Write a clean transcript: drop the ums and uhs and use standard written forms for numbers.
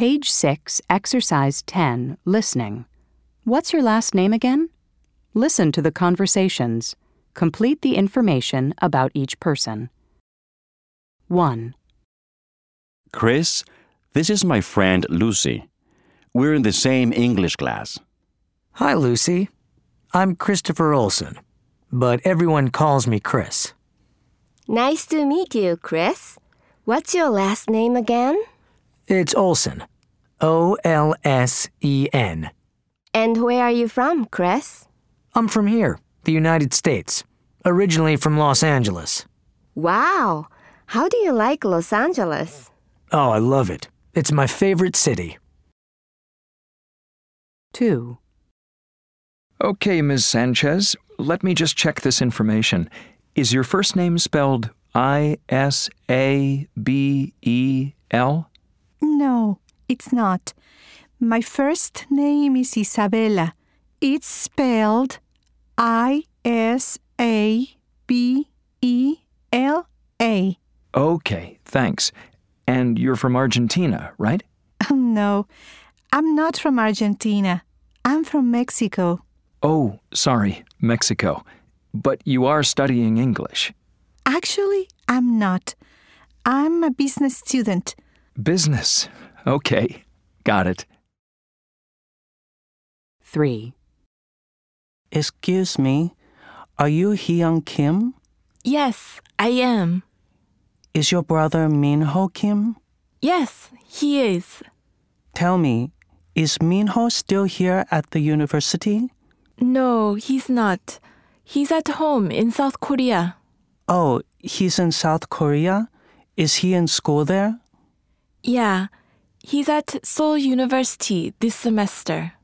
Page 6, Exercise 10, Listening. What's your last name again? Listen to the conversations. Complete the information about each person. 1. Chris, this is my friend Lucy. We're in the same English class. Hi, Lucy. I'm Christopher Olson, but everyone calls me Chris. Nice to meet you, Chris. What's your last name again? It's Olson. O-L-S-E-N. And where are you from, Chris? I'm from here, the United States, originally from Los Angeles. Wow! How do you like Los Angeles? Oh, I love it. It's my favorite city. 2. Okay, Ms. Sanchez, let me just check this information. Is your first name spelled I-S-A-B-E-L? No, it's not. My first name is Isabella. It's spelled I-S-A-B-E-L-A. Okay, thanks. And you're from Argentina, right? No, I'm not from Argentina. I'm from Mexico. Oh, sorry, Mexico. But you are studying English. Actually, I'm not. I'm a business student. Business. Okay, got it. 3. Excuse me, are you Hyun Kim? Yes, I am. Is your brother Minho Kim? Yes, he is. Tell me, is Minho still here at the university? No, he's not. He's at home in South Korea. Oh, he's in South Korea? Is he in school there? Yeah, he's at Seoul University this semester.